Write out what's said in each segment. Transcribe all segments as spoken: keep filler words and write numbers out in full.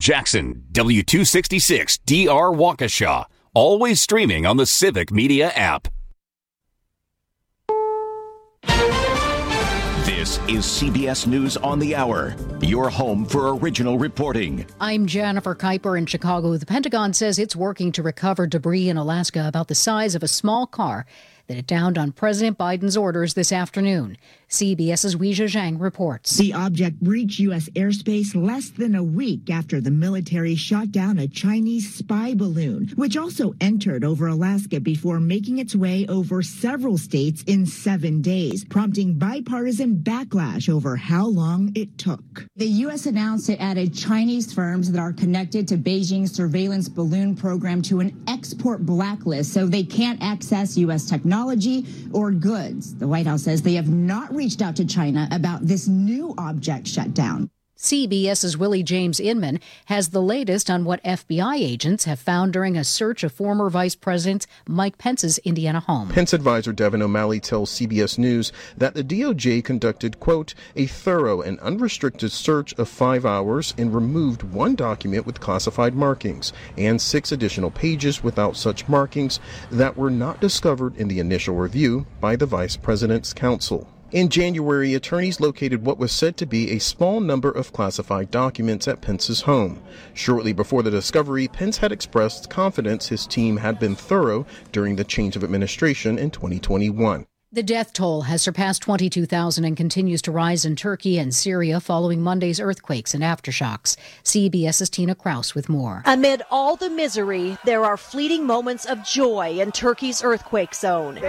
Jackson, W two sixty-six D R Waukesha. Always streaming on the Civic Media app. This is C B S News on the Hour, your home for original reporting. I'm Jennifer Kuiper in Chicago. The Pentagon says it's working to recover debris in Alaska about the size of a small car that it downed on President Biden's orders this afternoon. CBS's Weijia Zhang reports. The object reached U S airspace less than a week after the military shot down a Chinese spy balloon, which also entered over Alaska before making its way over several states in seven days, prompting bipartisan backlash over how long it took. The U S announced it added Chinese firms that are connected to Beijing's surveillance balloon program to an export blacklist so they can't access U S technology or goods. The White House says they have not reached out to China about this new object shutdown. CBS's Willie James Inman has the latest on what F B I agents have found during a search of former Vice President Mike Pence's Indiana home. Pence advisor Devin O'Malley tells C B S News that the D O J conducted, quote, a thorough and unrestricted search of five hours and removed one document with classified markings and six additional pages without such markings that were not discovered in the initial review by the Vice President's counsel. In January, attorneys located what was said to be a small number of classified documents at Pence's home. Shortly before the discovery, Pence had expressed confidence his team had been thorough during the change of administration in twenty twenty-one. The death toll has surpassed twenty-two thousand and continues to rise in Turkey and Syria following Monday's earthquakes and aftershocks. CBS's Tina Kraus with more. Amid all the misery, there are fleeting moments of joy in Turkey's earthquake zone.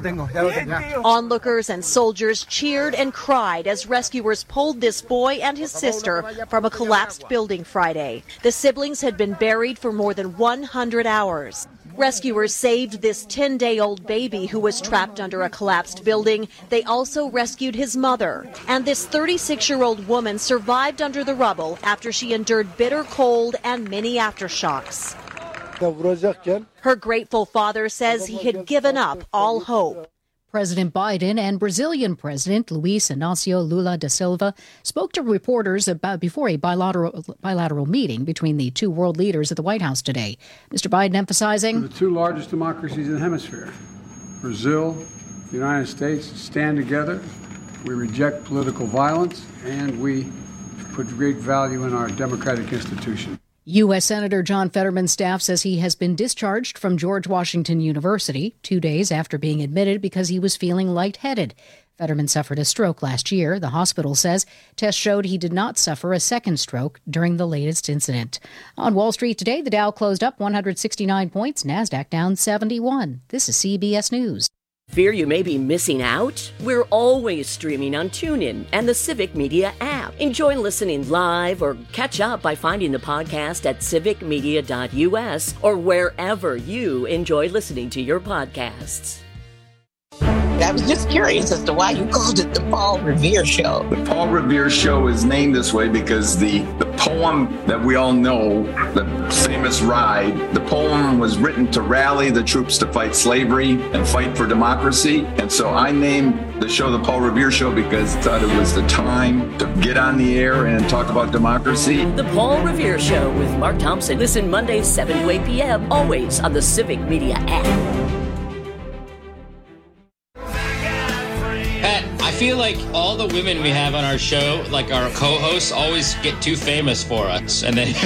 Onlookers and soldiers cheered and cried as rescuers pulled this boy and his sister from a collapsed building Friday. The siblings had been buried for more than one hundred hours. Rescuers saved this ten-day-old baby who was trapped under a collapsed building. They also rescued his mother. And this thirty-six-year-old woman survived under the rubble after she endured bitter cold and many aftershocks. Her grateful father says he had given up all hope. President Biden and Brazilian President Luiz Inácio Lula da Silva spoke to reporters about before a bilateral bilateral meeting between the two world leaders at the White House today. Mister Biden emphasizing the two largest democracies in the hemisphere, Brazil, the United States, stand together. We reject political violence, and we put great value in our democratic institution. U S. Senator John Fetterman's staff says he has been discharged from George Washington University two days after being admitted because he was feeling lightheaded. Fetterman suffered a stroke last year. The hospital says tests showed he did not suffer a second stroke during the latest incident. On Wall Street today, the Dow closed up one hundred sixty-nine points, NASDAQ down seventy-one. This is C B S News. Fear you may be missing out? We're always streaming on TuneIn and the Civic Media app. Enjoy listening live or catch up by finding the podcast at civic media dot u s or wherever you enjoy listening to your podcasts. I was just curious as to why you called it the Paul Revere Show. The Paul Revere Show is named this way because the, the poem that we all know, the famous Ride, the poem was written to rally the troops to fight slavery and fight for democracy. And so I named the show the Paul Revere Show because I thought it was the time to get on the air and talk about democracy. The Paul Revere Show with Mark Thompson. Listen Mondays, seven to eight p.m., always on the Civic Media app. I feel like all the women we have on our show, like our co-hosts, always get too famous for us. And then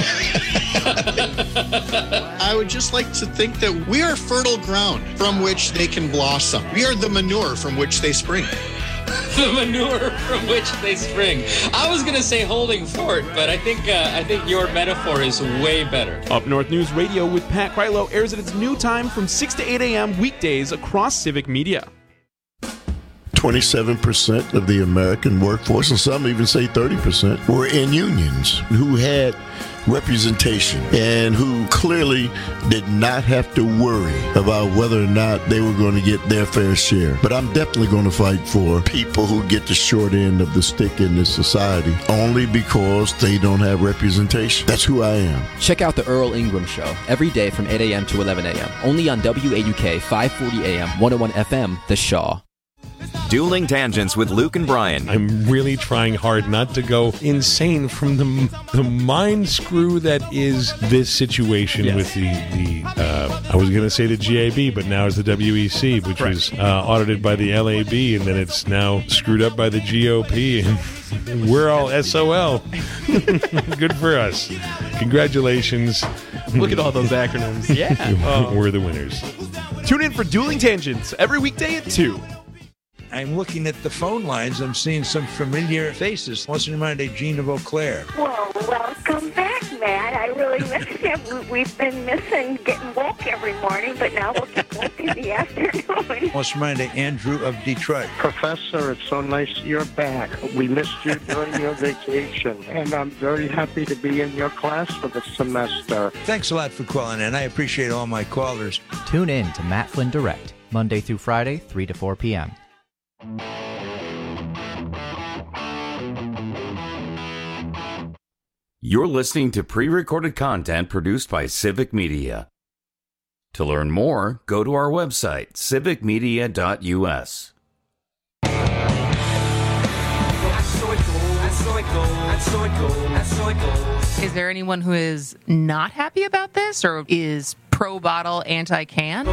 I would just like to think that we are fertile ground from which they can blossom. We are the manure from which they spring. The manure from which they spring. I was going to say holding fort, but I think uh, I think your metaphor is way better. Up North News Radio with Pat Krylo airs at its new time from six to eight a.m. weekdays across Civic Media. twenty-seven percent of the American workforce, and some even say thirty percent, were in unions who had representation and who clearly did not have to worry about whether or not they were going to get their fair share. But I'm definitely going to fight for people who get the short end of the stick in this society only because they don't have representation. That's who I am. Check out the Earl Ingram Show every day from eight a.m. to eleven a.m. only on W A U K five forty A M, one oh one F M, The Shaw. Dueling Tangents with Luke and Brian. I'm really trying hard not to go insane from the the mind screw that is this situation yes. with the, the uh, I was going to say the G A B, but now it's the W E C, which right. was uh, audited by the L A B, and then it's now screwed up by the G O P, and we're all S O L. Good for us. Congratulations. Look at all those acronyms. Yeah. Oh. We're the winners. Tune in for Dueling Tangents every weekday at two. I'm looking at the phone lines. I'm seeing some familiar faces. What's in mind, Jean of Eau Claire? Well, welcome back, Matt. I really miss you. We've been missing getting woke every morning, but now we'll get woke in the afternoon. What's in mind, Andrew of Detroit? Professor, it's so nice you're back. We missed you during your vacation, and I'm very happy to be in your class for the semester. Thanks a lot for calling in. I appreciate all my callers. Tune in to Matt Flynn Direct, Monday through Friday, three to four p.m. You're listening to pre-recorded content produced by Civic Media. To learn more, go to our website, civic media dot u s. Is there anyone who is not happy about this or is pro-bottle, anti-can?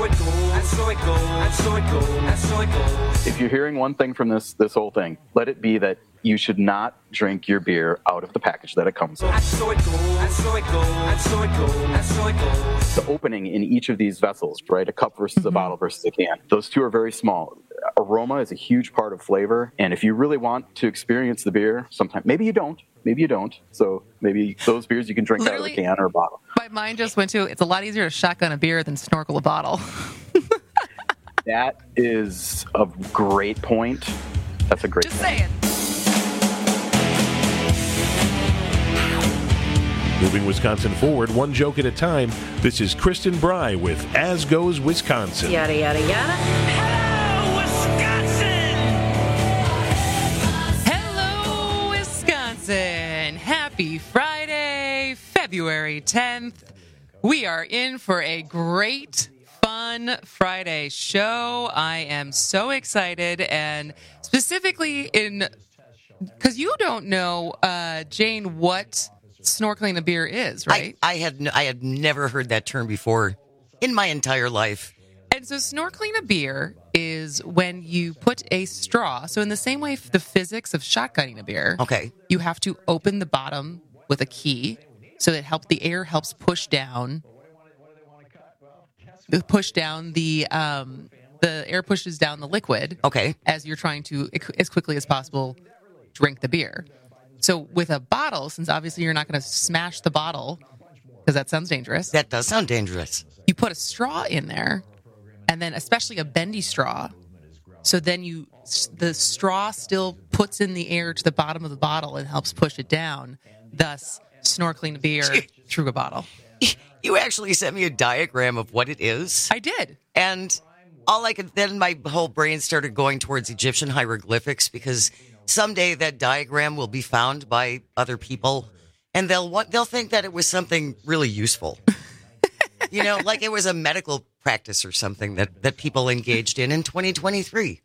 If you're hearing one thing from this this whole thing, let it be that you should not drink your beer out of the package that it comes in. The opening in each of these vessels, right, a cup versus mm-hmm. a bottle versus a can, those two are very small. Aroma is a huge part of flavor, and if you really want to experience the beer, sometimes, maybe you don't, maybe you don't, so maybe those beers you can drink Literally, out of a can or a bottle. My mind just went to, it's a lot easier to shotgun a beer than snorkel a bottle. That is a great point. That's a great just point. saying. Moving Wisconsin forward, one joke at a time, this is Kristen Bry with As Goes Wisconsin. Yada, yada, yada. Hello, Wisconsin! Hello, Wisconsin! Happy Friday, February tenth. We are in for a great, fun Friday show. I am so excited, and specifically in, because you don't know, uh, Jane, what snorkeling a beer is, right? I, I had no, I had never heard that term before in my entire life. And so snorkeling a beer is when you put a straw. So in the same way, the physics of shotgunning a beer, okay, you have to open the bottom with a key, so that help the air helps push down, push down the um, the air pushes down the liquid. Okay, as you're trying to as quickly as possible drink the beer. So with a bottle, since obviously you're not going to smash the bottle, because that sounds dangerous. That does sound dangerous. You put a straw in there, and then especially a bendy straw. So then you, the straw still puts in the air to the bottom of the bottle and helps push it down, thus snorkeling beer through a bottle. You actually sent me a diagram of what it is. I did. And all I could, then my whole brain started going towards Egyptian hieroglyphics, because someday that diagram will be found by other people, and they'll want, they'll think that it was something really useful. You know, like it was a medical practice or something that, that people engaged in in twenty twenty-three.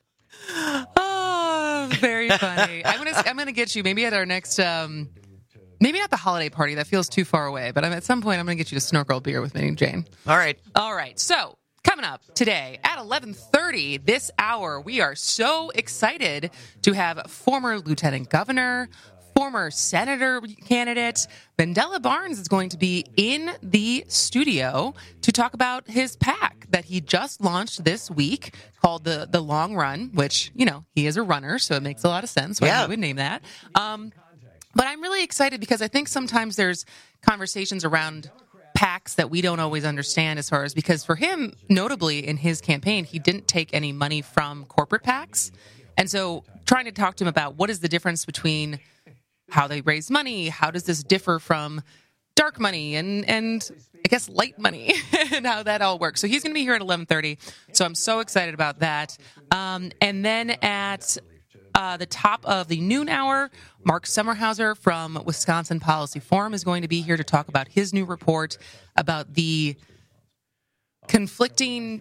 Oh, very funny. I'm gonna I'm gonna get you maybe at our next um, maybe not the holiday party. That feels too far away. But I'm, at some point, I'm gonna get you to snorkel a beer with me, Jane. All right. All right. So. Coming up today at eleven thirty this hour, we are so excited to have former lieutenant governor, former senator candidate, Mandela Barnes is going to be in the studio to talk about his PAC that he just launched this week called the, the Long Run, which, you know, he is a runner, so it makes a lot of sense why yeah. he would name that. Um, but I'm really excited because I think sometimes there's conversations around PACs that we don't always understand as far as, because for him, notably in his campaign, he didn't take any money from corporate PACs. And so trying to talk to him about what is the difference between how they raise money, how does this differ from dark money and, and I guess light money and how that all works. So he's going to be here at eleven thirty. So I'm so excited about that. Um, and then at Uh, the top of the noon hour, Mark Sommerhauser from Wisconsin Policy Forum is going to be here to talk about his new report about the conflicting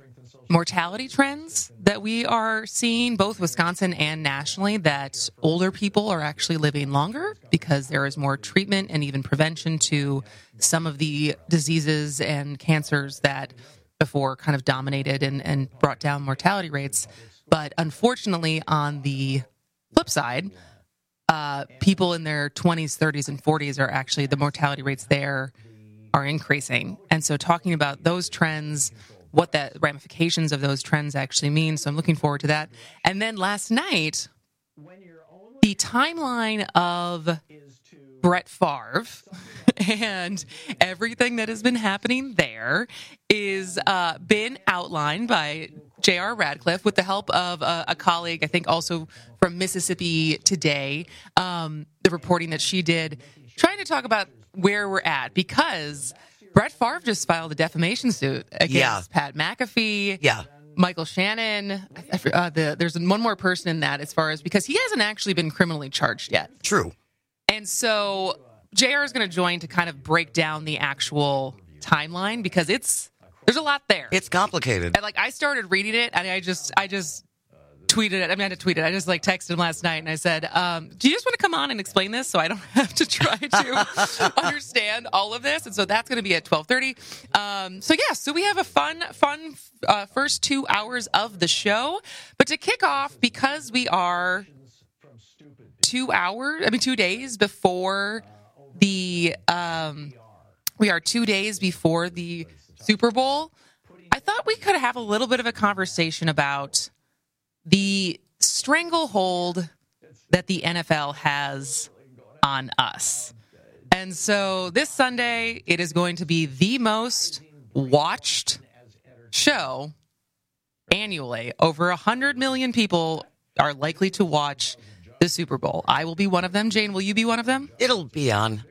mortality trends that we are seeing, both Wisconsin and nationally, that older people are actually living longer because there is more treatment and even prevention to some of the diseases and cancers that before kind of dominated and, and brought down mortality rates. But unfortunately, on the flip side, uh, people in their twenties, thirties, and forties are actually, the mortality rates there are increasing. And so talking about those trends, what the ramifications of those trends actually mean. So I'm looking forward to that. And then last night, the timeline of Brett Favre and everything that has been happening there is uh, been outlined by J R Radcliffe with the help of a, a colleague, I think also from Mississippi Today, um, the reporting that she did, trying to talk about where we're at, because Brett Favre just filed a defamation suit against Yeah. Pat McAfee. Yeah. Michael Shannon. Uh, the, there's one more person in that, as far as, because he hasn't actually been criminally charged yet. True. And so J R is going to join to kind of break down the actual timeline, because it's there's a lot there. It's complicated. And like, I started reading it, and I just I just tweeted it. I mean, I had to tweet it. I just like texted him last night, and I said, um, "Do you just want to come on and explain this so I don't have to try to understand all of this?" And so that's going to be at twelve thirty. Um, so yeah, so we have a fun, fun uh, first two hours of the show. But to kick off, because we are two hours, I mean, two days before the, um, we are two days before the Super Bowl, I thought we could have a little bit of a conversation about the stranglehold that the N F L has on us. And so this Sunday, it is going to be the most watched show annually. Over one hundred million people are likely to watch the Super Bowl. I will be one of them. Jane, will you be one of them? It'll be on.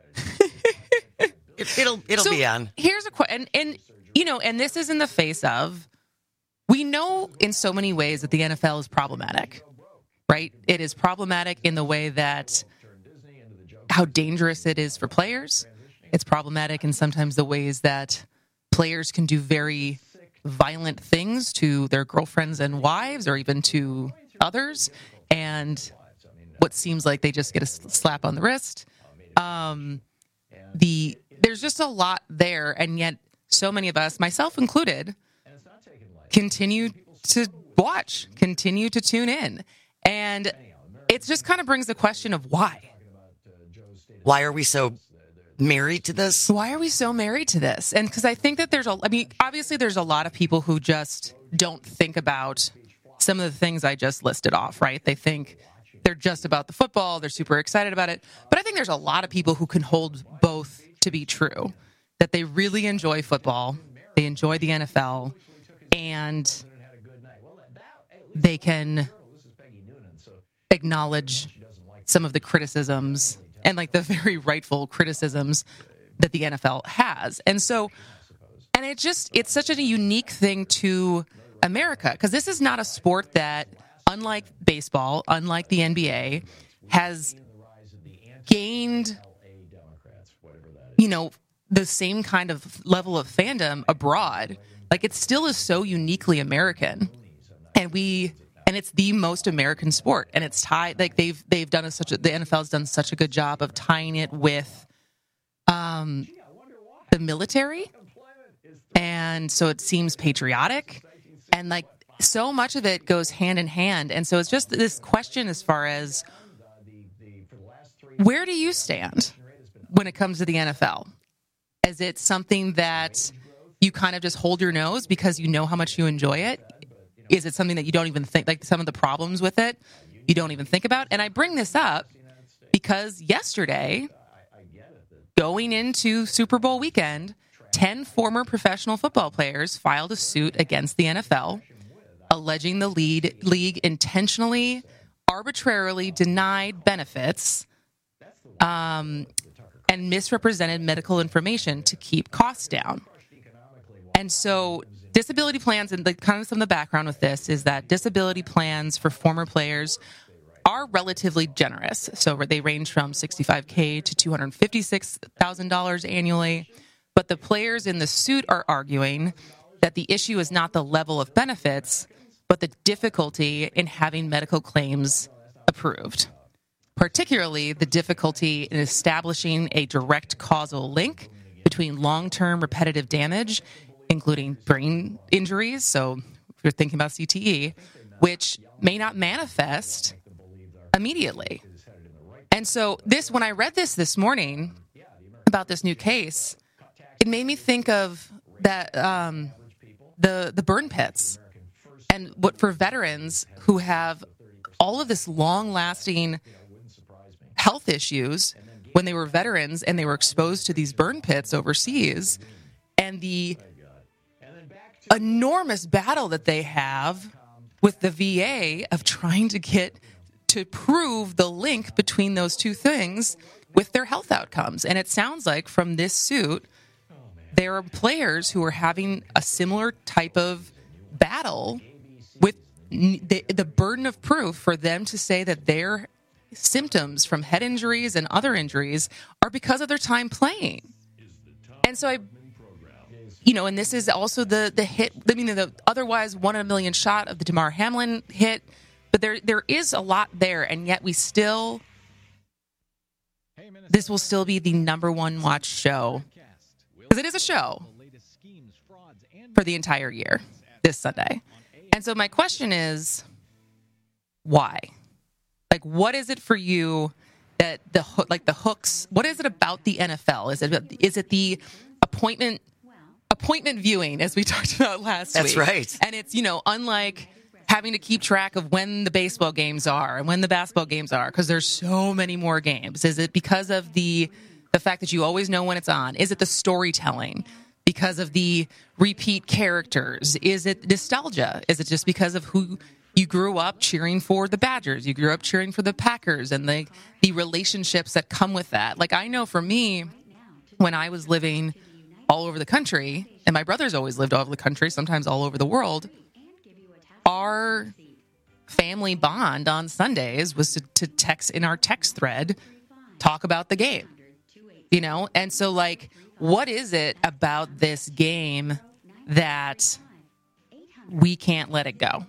it, it'll it'll So be on. Here's a question, and, and you know, and this is in the face of, we know in so many ways that the N F L is problematic, right? It is problematic in the way that how dangerous it is for players. It's problematic in sometimes the ways that players can do very violent things to their girlfriends and wives, or even to others, and what seems like they just get a slap on the wrist. Um, the there's just a lot there, and yet so many of us, myself included, continue to watch, continue to tune in. And it just kind of brings the question of why. Why are we so married to this? Why are we so married to this? And because I think that there's a, I mean, obviously there's a lot of people who just don't think about some of the things I just listed off, right? They think they're just about the football. They're super excited about it. But I think there's a lot of people who can hold both to be true, that they really enjoy football, they enjoy the N F L, and they can acknowledge some of the criticisms, and like the very rightful criticisms that the N F L has. And so, and it just, it's such a unique thing to America, because this is not a sport that, unlike baseball, unlike the N B A, has gained, you know, the same kind of level of fandom abroad. Like, it still is so uniquely American, and we, and it's the most American sport, and it's tied, like they've, they've done a, such a, the N F L has done such a good job of tying it with, um, the military. And so it seems patriotic, and like so much of it goes hand in hand. And so it's just this question as far as, where do you stand when it comes to the N F L? Is it something that you kind of just hold your nose because you know how much you enjoy it? Is it something that you don't even think, like some of the problems with it, you don't even think about? And I bring this up because yesterday, going into Super Bowl weekend, ten former professional football players filed a suit against the N F L, alleging the lead, league intentionally, arbitrarily denied benefits um, and misrepresented medical information to keep costs down. And so disability plans, and the kind of some of the background with this is that disability plans for former players are relatively generous. So they range from sixty-five thousand dollars to two hundred fifty-six thousand dollars annually. But the players in the suit are arguing that the issue is not the level of benefits, but the difficulty in having medical claims approved, particularly the difficulty in establishing a direct causal link between long-term repetitive damage, including brain injuries, so if you're thinking about C T E, which may not manifest immediately. And so this, when I read this this morning about this new case, it made me think of that um, the the burn pits, and what for veterans who have all of this long-lasting health issues when they were veterans and they were exposed to these burn pits overseas, and the enormous battle that they have with the V A of trying to get to prove the link between those two things with their health outcomes. And it sounds like from this suit, there are players who are having a similar type of battle with the, the burden of proof for them to say that their symptoms from head injuries and other injuries are because of their time playing. And so I, you know, and this is also the the hit, I mean, the otherwise one in a million shot of the Damar Hamlin hit, but there there is a lot there, and yet we still, this will still be the number one watched show, because it is a show for the entire year this Sunday. And so my question is, why? Like, what is it for you that the like the hooks? What is it about the N F L? Is it is it the appointment appointment viewing, as we talked about last That's week? That's right. And it's, you know, unlike having to keep track of when the baseball games are and when the basketball games are, because there's so many more games. Is it because of the the fact that you always know when it's on? Is it the storytelling? Because of the repeat characters? Is it nostalgia? Is it just because of who you grew up cheering for? The Badgers, you grew up cheering for the Packers, and the the relationships that come with that. Like, I know for me, when I was living all over the country, and my brothers always lived all over the country, sometimes all over the world, our family bond on Sundays was to, to text in our text thread, talk about the game, you know? And so, like, what is it about this game that we can't let it go?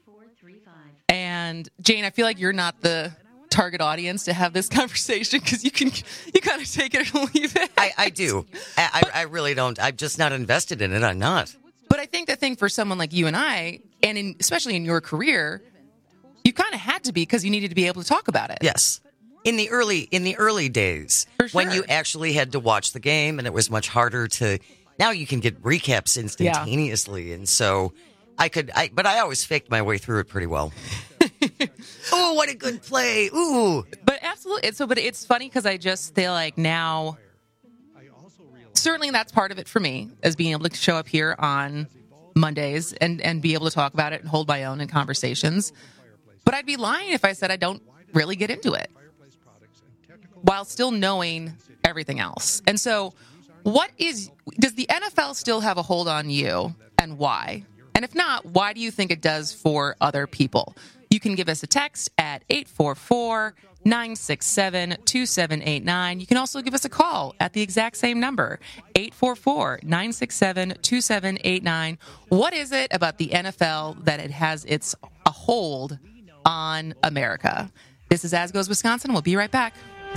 And Jane, I feel like you're not the target audience to have this conversation, because you can you kind of take it or leave it. I, I do. I, I really don't. I'm just not invested in it. I'm not. But I think the thing for someone like you and I, and in, especially in your career, you kind of had to be, because you needed to be able to talk about it. Yes. In the early in the early days, For sure. when you actually had to watch the game, and it was much harder to. Now you can get recaps instantaneously, yeah. And so I could. I but I always faked my way through it pretty well. Oh, what a good play! Ooh, but absolutely. So, but it's funny because I just feel like now, certainly that's part of it for me, as being able to show up here on Mondays and and be able to talk about it and hold my own in conversations. But I'd be lying if I said I don't really get into it, while still knowing everything else. And so, what is does the N F L still have a hold on you, and why? And if not, why do you think it does for other people? You can give us a text at eight four four, nine six seven, two seven eight nine. You can also give us a call at the exact same number, eight four four, nine six seven, two seven eight nine. What is it about the N F L that it has its a hold on America? This is As Goes Wisconsin. We'll be right back.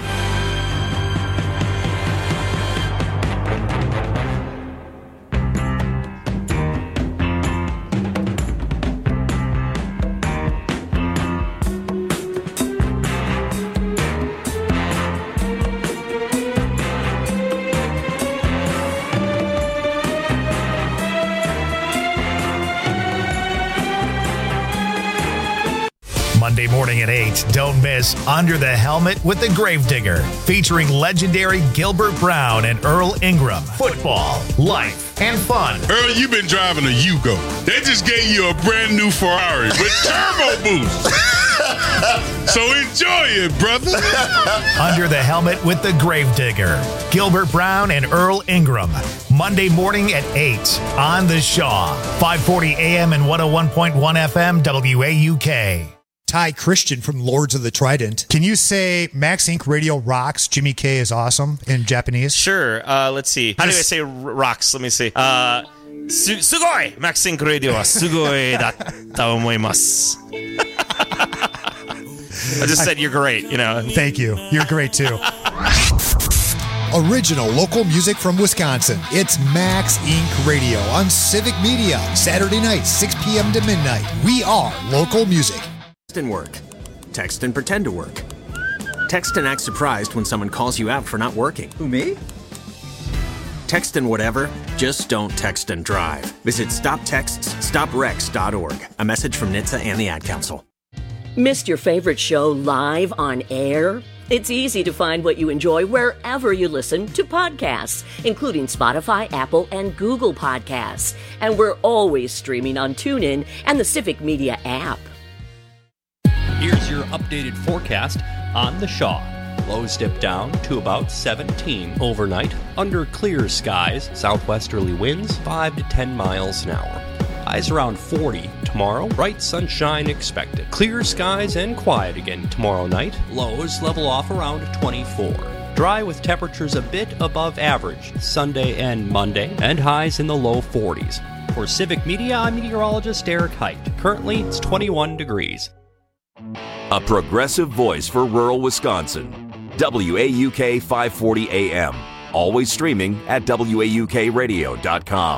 Monday morning at eight, don't miss Under the Helmet with the Gravedigger, featuring legendary Gilbert Brown and Earl Ingram. Football, life, and fun. Earl, you've been driving a Yugo. They just gave you a brand new Ferrari with turbo boost. So enjoy it, brother. Under the Helmet with the Gravedigger, Gilbert Brown and Earl Ingram. Monday morning at eight on the Shaw. five forty a.m. and one oh one point one F M W A U K. Ty Christian from Lords of the Trident. Can you say Max Incorporated Radio rocks, Jimmy K is awesome in Japanese? Sure. Uh, let's see. How Just, do I say rocks? Let me see. Uh, す、すごい Maxink Radio はすごいだと思います I just said you're great, you know. Thank you. You're great, too. Original local music from Wisconsin. It's Max Incorporated. Radio on Civic Media. Saturday night, six p.m. to midnight. We are local music. Text and work. Text and pretend to work. Text and act surprised when someone calls you out for not working. Who, me? Text and whatever, just don't text and drive. Visit stop texts stop wrecks dot org. A message from N H T S A and the Ad Council. Missed your favorite show live on air? It's easy to find what you enjoy wherever you listen to podcasts, including Spotify, Apple, and Google Podcasts. And we're always streaming on TuneIn and the Civic Media app. Here's your updated forecast on the Shaw. Lows dip down to about seventeen overnight. Under clear skies, southwesterly winds five to ten miles an hour. Highs around forty tomorrow. Bright sunshine expected. Clear skies and quiet again tomorrow night. Lows level off around twenty-four. Dry with temperatures a bit above average Sunday and Monday, and highs in the low forties. For Civic Media, I'm meteorologist Eric Height. Currently, it's twenty-one degrees. A progressive voice for rural Wisconsin. W A U K five forty A M. Always streaming at W A U K radio dot com.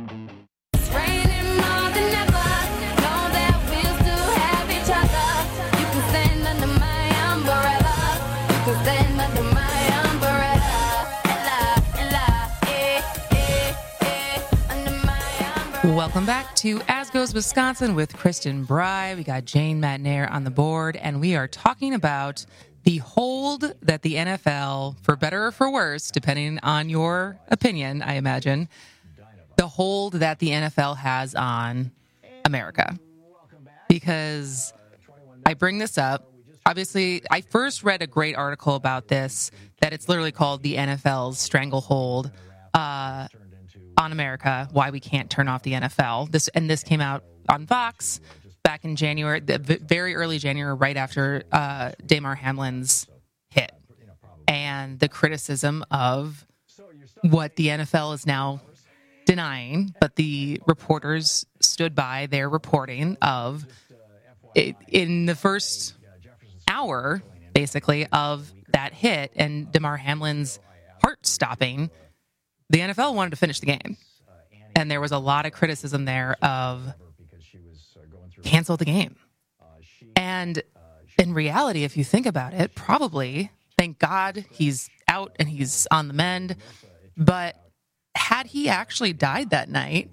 Welcome back to As Goes Wisconsin with Kristen Bry. We got Jane Matnair on the board, and we are talking about the hold that the N F L, for better or for worse, depending on your opinion, I imagine, the hold that the N F L has on America. Because I bring this up, obviously, I first read a great article about this, that it's literally called the N F L's Stranglehold uh, on America, why we can't turn off the N F L. This and this came out on Vox back in January, the very early January, right after uh, Damar Hamlin's hit, and the criticism of what the N F L is now denying, but the reporters stood by their reporting of it in the first hour, basically, of that hit and Damar Hamlin's heart stopping. The N F L wanted to finish the game, and there was a lot of criticism there of cancel the game. And in reality, if you think about it, probably, thank God he's out and he's on the mend. But had he actually died that night,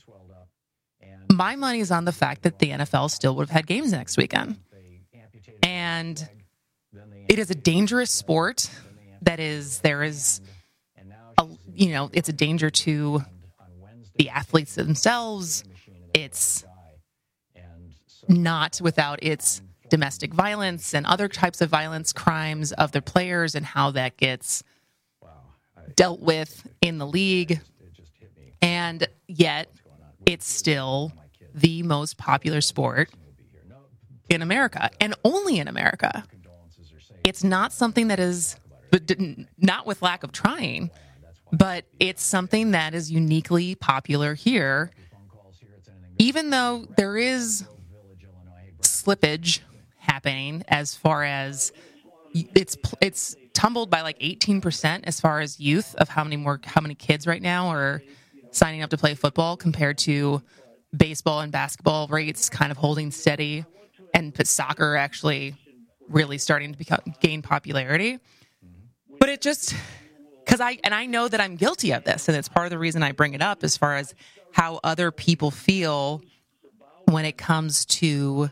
my money is on the fact that the N F L still would have had games next weekend. And it is a dangerous sport. That is, there is, a, you know, it's a danger to the athletes themselves. It's not without its domestic violence and other types of violence crimes of the players and how that gets dealt with in the league. And yet it's still the most popular sport in America, and only in America. It's not something that is, not with lack of trying, but it's something that is uniquely popular here, even though there is slippage happening as far as it's it's tumbled by like eighteen percent as far as youth of how many more how many kids right now are signing up to play football compared to baseball and basketball rates kind of holding steady, and soccer actually really starting to become gain popularity. But it just, because I and I know that I'm guilty of this, and it's part of the reason I bring it up as far as how other people feel when it comes to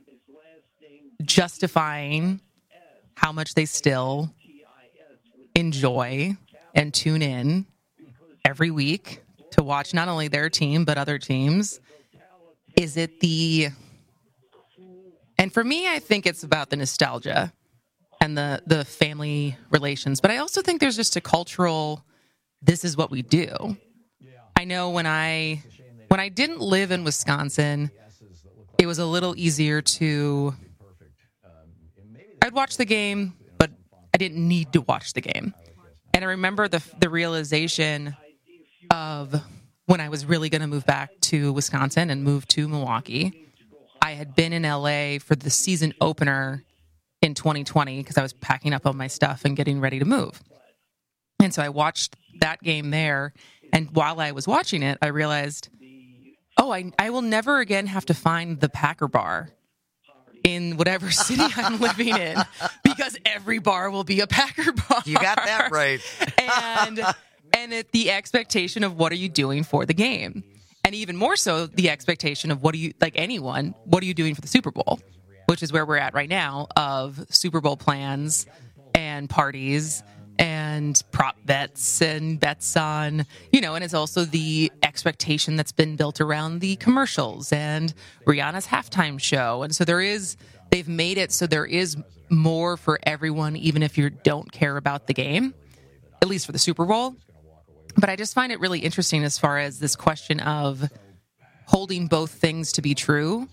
justifying how much they still enjoy and tune in every week to watch not only their team but other teams. Is it the, and for me, I think it's about the nostalgia and the the family relations, but I also think there's just a cultural, this is what we do. I know when I when I didn't live in Wisconsin, it was a little easier to, I'd watch the game, but I didn't need to watch the game. And I remember the the realization of when I was really going to move back to Wisconsin and move to Milwaukee. I had been in L A for the season opener in twenty twenty because I was packing up all my stuff and getting ready to move. And so I watched that game there. And while I was watching it, I realized, oh, I, I will never again have to find the Packer bar in whatever city I'm living in, because every bar will be a Packer bar. You got that right. and and it, the expectation of what are you doing for the game? And even more so, the expectation of what are you, like anyone, what are you doing for the Super Bowl? Which is where we're at right now, of Super Bowl plans and parties and prop bets and bets on, you know, and it's also the expectation that's been built around the commercials and Rihanna's halftime show. And so there is, they've made it so there is more for everyone, even if you don't care about the game, at least for the Super Bowl. But I just find it really interesting as far as this question of holding both things to be true.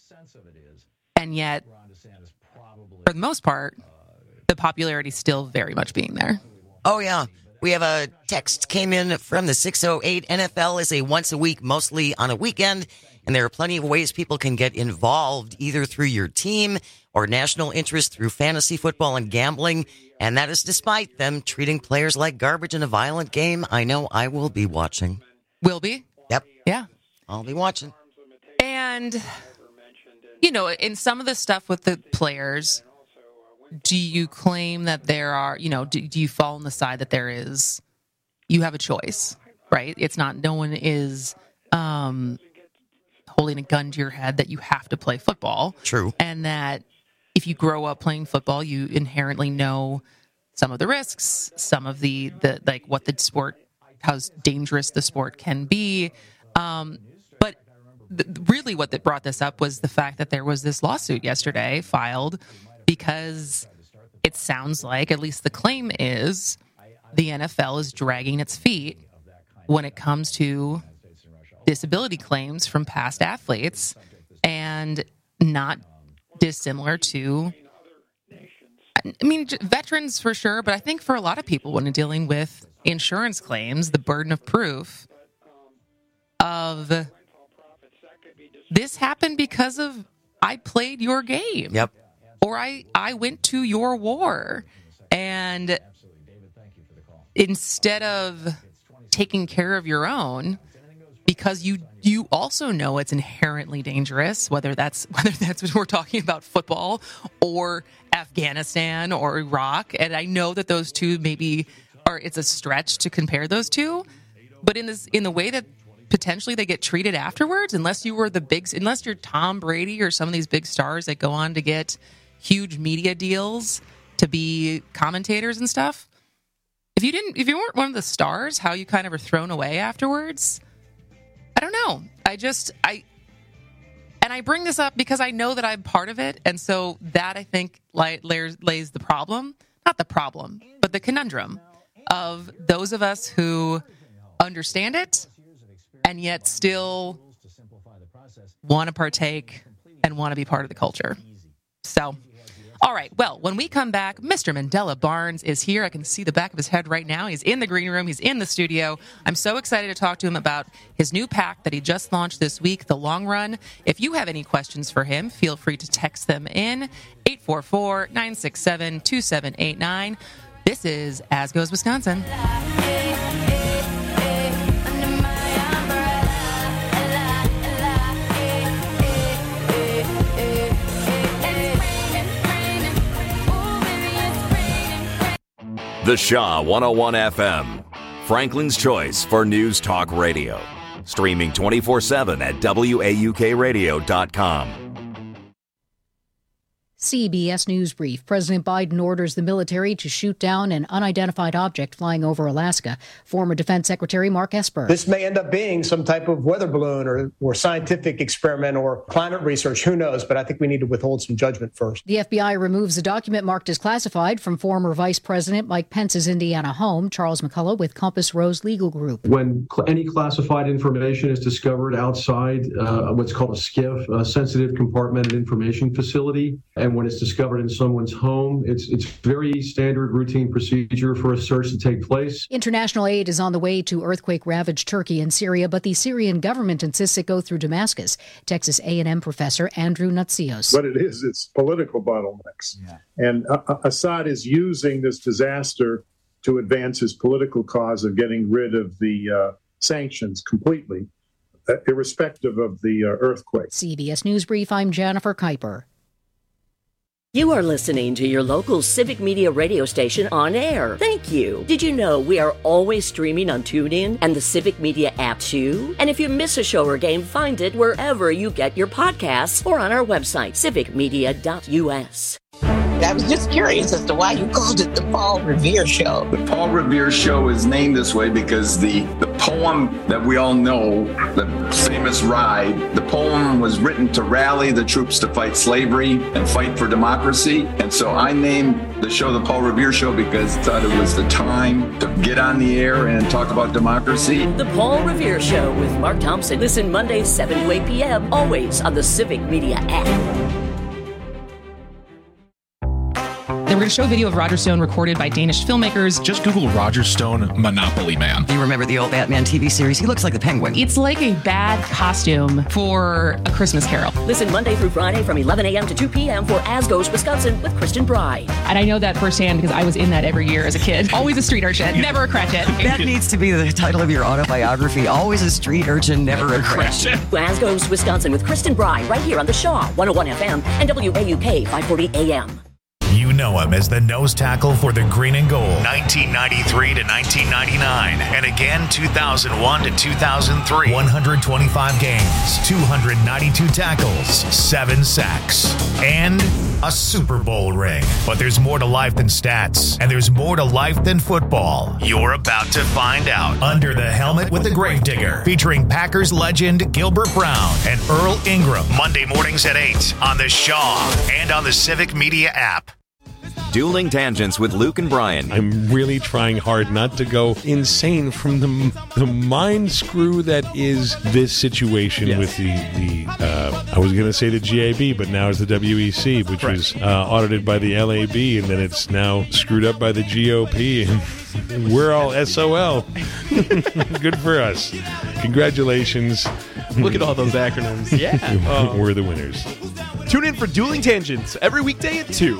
And yet, for the most part, the popularity still very much being there. Oh, yeah. We have a text came in from the six oh eight. N F L is a once a week, mostly on a weekend, and there are plenty of ways people can get involved, either through your team or national interest through fantasy football and gambling, and that is despite them treating players like garbage in a violent game. I know I will be watching. Will be? Yep. Yeah. I'll be watching. And, you know, in some of the stuff with the players, do you claim that there are, you know, do, do you fall on the side that there is, you have a choice, right? It's not, no one is um, holding a gun to your head that you have to play football. True. And that if you grow up playing football, you inherently know some of the risks, some of the, the like what the sport, how dangerous the sport can be. Um, but th- really what that brought this up was the fact that there was this lawsuit yesterday filed because it sounds like, at least the claim is, the N F L is dragging its feet when it comes to disability claims from past athletes, and not dissimilar to, I mean, veterans for sure, but I think for a lot of people when dealing with insurance claims, the burden of proof of this happened because of I played your game. Yep. Or I, I went to your war. And instead of taking care of your own, because you you also know it's inherently dangerous, whether that's whether that's what we're talking about, football or Afghanistan or Iraq. And I know that those two maybe are, it's a stretch to compare those two, but in this in the way that potentially they get treated afterwards, unless you were the big, unless you're Tom Brady or some of these big stars that go on to get huge media deals to be commentators and stuff. If you didn't, if you weren't one of the stars, how you kind of are thrown away afterwards, I don't know. I just, I, and I bring this up because I know that I'm part of it. And so that I think lays, lays the problem, not the problem, but the conundrum of those of us who understand it and yet still want to partake and want to be part of the culture. So, all right. Well, when we come back, Mister Mandela Barnes is here. I can see the back of his head right now. He's in the green room. He's in the studio. I'm so excited to talk to him about his new pack that he just launched this week, The Long Run. If you have any questions for him, feel free to text them in eight four four, nine six seven, two seven eight nine. This is As Goes Wisconsin. The Shaw one oh one F M, Franklin's choice for news talk radio. Streaming twenty-four seven at W A U K radio dot com. C B S News Brief. President Biden orders the military to shoot down an unidentified object flying over Alaska. Former Defense Secretary Mark Esper. This may end up being some type of weather balloon or, or scientific experiment or climate research. Who knows? But I think we need to withhold some judgment first. The F B I removes a document marked as classified from former Vice President Mike Pence's Indiana home. Charles McCullough with Compass Rose Legal Group. When cl- any classified information is discovered outside uh, what's called a SCIF, a sensitive compartmented information facility, and And when it's discovered in someone's home, it's it's very standard routine procedure for a search to take place. International aid is on the way to earthquake-ravaged Turkey and Syria, but the Syrian government insists it go through Damascus. Texas A and M professor Andrew Natsios. What it is, it's political bottlenecks. Yeah. And uh, Assad is using this disaster to advance his political cause of getting rid of the uh, sanctions completely, uh, irrespective of the uh, earthquake. C B S News Brief, I'm Jennifer Kuiper. You are listening to your local Civic Media radio station on air. Thank you. Did you know we are always streaming on TuneIn and the Civic Media app too? And if you miss a show or game, find it wherever you get your podcasts or on our website, civic media dot u s. I was just curious as to why you called it the Paul Revere Show. The Paul Revere Show is named this way because the, the poem that we all know, the famous Ride, the poem was written to rally the troops to fight slavery and fight for democracy. And so I named the show the Paul Revere Show because I thought it was the time to get on the air and talk about democracy. The Paul Revere Show with Mark Thompson. Listen Mondays, seven to eight p.m., always on the Civic Media app. They were going to show a video of Roger Stone recorded by Danish filmmakers. Just Google Roger Stone Monopoly Man. Do you remember the old Batman T V series? He looks like the Penguin. It's like a bad costume for A Christmas Carol. Listen Monday through Friday from eleven a.m. to two p.m. for As Goes Wisconsin with Kristen Bry. And I know that firsthand because I was in that every year as a kid. Always a street urchin, never a Cratchit. That needs to be the title of your autobiography. Always a street urchin, never a Cratchit. As Goes Wisconsin with Kristen Bry right here on the Shaw, one oh one F M and W A U K five forty A M. You know him as the nose tackle for the Green and Gold, nineteen ninety-three to nineteen ninety-nine, and again two thousand one to two thousand three. one hundred twenty-five games, two hundred ninety-two tackles, seven sacks, and a Super Bowl ring. But there's more to life than stats, and there's more to life than football. You're about to find out. Under the Helmet with the Gravedigger, featuring Packers legend Gilbert Brown and Earl Ingram. Monday mornings at eight on the Shaw and on the Civic Media app. Dueling Tangents with Luke and Brian. I'm really trying hard not to go insane from the the mind screw that is this situation yes. with the, the uh, I was going to say the G A B, but now it's the W E C, which right. was uh, audited by the L A B, and then it's now screwed up by the G O P, and we're all S O L. Good for us. Congratulations. Look at all those acronyms. Yeah. Uh, we're the winners. Tune in for Dueling Tangents every weekday at two.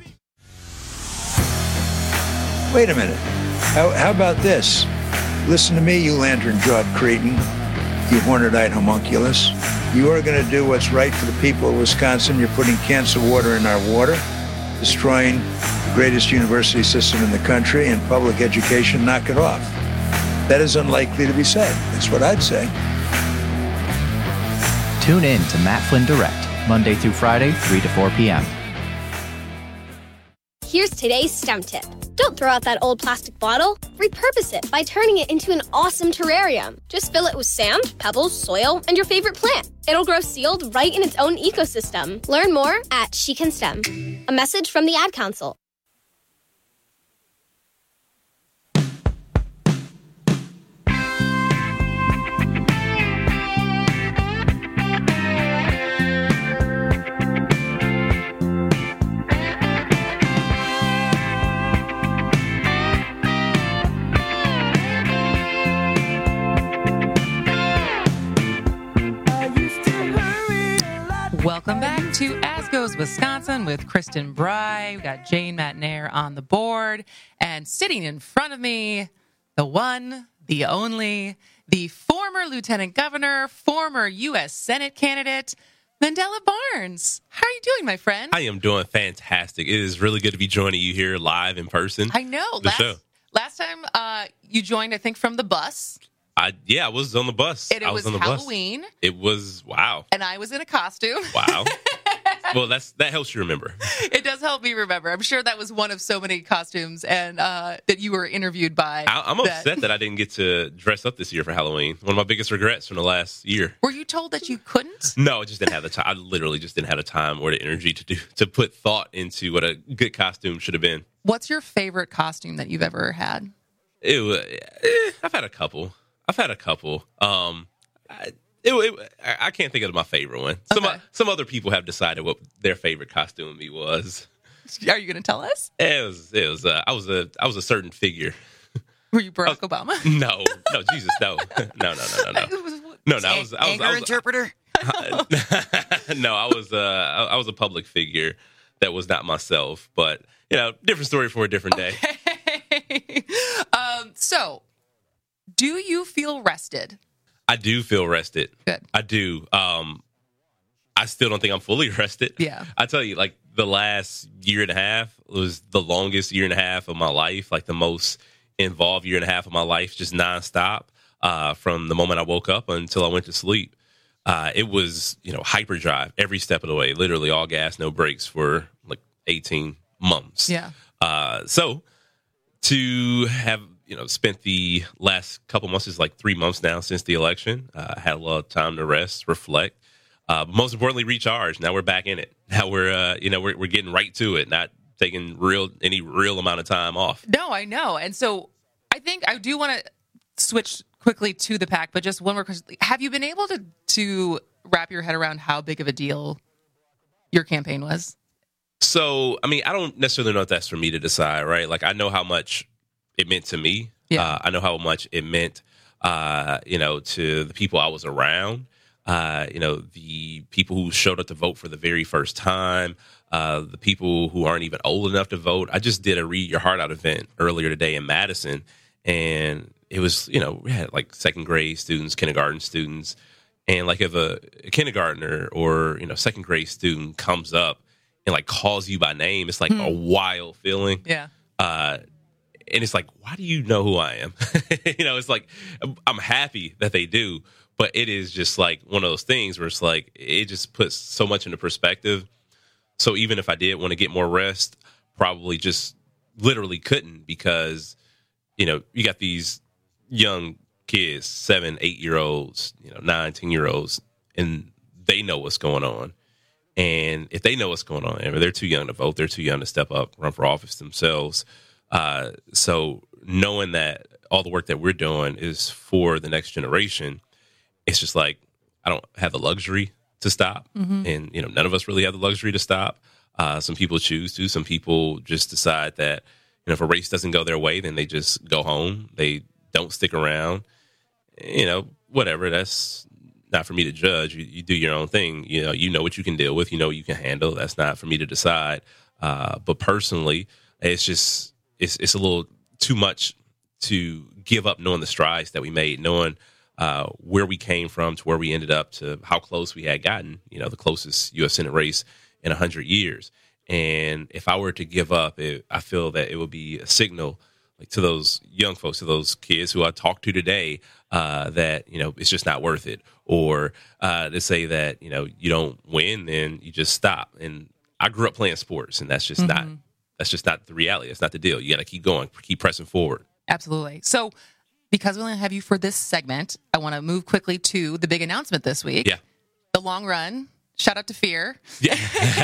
Wait a minute. How, how about this? Listen to me, you lantern-jawed cretin, you horned-eyed homunculus. You are going to do what's right for the people of Wisconsin. You're putting cancer water in our water, destroying the greatest university system in the country, and public education. Knock it off. That is unlikely to be said. That's what I'd say. Tune in to Matt Flynn Direct, Monday through Friday, three to four p.m. Here's today's STEM tip. Don't throw out that old plastic bottle. Repurpose it by turning it into an awesome terrarium. Just fill it with sand, pebbles, soil, and your favorite plant. It'll grow sealed right in its own ecosystem. Learn more at She Can STEM. A message from the Ad Council. Welcome back to As Goes Wisconsin with Kristen Bry. We got Jane Matnair on the board, and sitting in front of me, the one, the only, the former lieutenant governor, former U S Senate candidate, Mandela Barnes. How are you doing, my friend? I am doing fantastic. It is really good to be joining you here live in person. I know. The last, show. Last time uh, you joined, I think, from the bus. I yeah, I was on the bus. And it I was, was on the Halloween. Bus. It was wow. And I was in a costume. Wow. Well, that's that helps you remember. It does help me remember. I'm sure that was one of so many costumes, and uh, that you were interviewed by. I, I'm that. upset that I didn't get to dress up this year for Halloween. One of my biggest regrets from the last year. Were you told that you couldn't? No, I just didn't have the time. I literally just didn't have the time or the energy to do to put thought into what a good costume should have been. What's your favorite costume that you've ever had? It was, eh, I've had a couple. I've had a couple. Um, I, It, it, I can't think of my favorite one. Some Okay. some other people have decided what their favorite costume of me was. Are you going to tell us? It was it was uh, I was a I was a certain figure. Were you Barack Obama? No, no, Jesus, no, no, no, no, no, no, no, no. I was I was, Anger I was interpreter? no, I was uh I, I was a public figure that was not myself, but you know, different story for a different day. um, so, do you feel rested? I do feel rested. Good. I do. Um, I still don't think I'm fully rested. Yeah. I tell you, like the last year and a half was the longest year and a half of my life, like the most involved year and a half of my life, just nonstop, uh, from the moment I woke up until I went to sleep. Uh, it was, you know, hyperdrive every step of the way, literally all gas, no brakes for like eighteen months. Yeah. Uh, so to have, you know, spent the last couple months, is like three months now since the election, uh, had a lot of time to rest, reflect, uh, but most importantly, recharge. Now we're back in it. Now we're, uh, you know, we're, we're getting right to it, not taking real, any real amount of time off. No, I know. And so I think I do want to switch quickly to the PAC, but just one more question. Have you been able to, to wrap your head around how big of a deal your campaign was? So, I mean, I don't necessarily know if that's for me to decide, right? Like, I know how much it meant to me. Yeah. Uh, I know how much it meant, uh, you know, to the people I was around, uh, you know, the people who showed up to vote for the very first time, uh, the people who aren't even old enough to vote. I just did a Read Your Heart Out event earlier today in Madison, and it was, you know, we had like second grade students, kindergarten students, and like if a, a kindergartner or, you know, second grade student comes up and like calls you by name, it's like Hmm. a wild feeling. Yeah. Uh, and it's like, why do you know who I am? You know, it's like, I'm happy that they do, but it is just like one of those things where it's like, it just puts so much into perspective. So even if I did want to get more rest, probably just literally couldn't, because, you know, you got these young kids, seven, eight year olds, you know, nine, ten year olds, and they know what's going on. And if they know what's going on, and they're too young to vote, they're too young to step up, run for office themselves. Uh, so knowing that all the work that we're doing is for the next generation, it's just like, I don't have the luxury to stop. Mhm. And, you know, none of us really have the luxury to stop. Uh, some people choose to. Some people just decide that, you know, if a race doesn't go their way, then they just go home. They don't stick around. You know, whatever. That's not for me to judge. You, you do your own thing. You know, you know what you can deal with. You know what you can handle. That's not for me to decide. Uh, but personally, it's just, it's it's a little too much to give up, knowing the strides that we made, knowing uh, where we came from to where we ended up to how close we had gotten, you know, the closest U S Senate race in one hundred years. And if I were to give up, it, I feel that it would be a signal, like, to those young folks, to those kids who I talked to today, uh, that, you know, it's just not worth it. Or uh, to say that, you know, you don't win, then you just stop. And I grew up playing sports, and that's just Mhm. not, that's just not the reality. That's not the deal. You got to keep going, keep pressing forward. Absolutely. So, because we only have you for this segment, I want to move quickly to the big announcement this week. Yeah. The long run. Shout out to Fear. Yeah.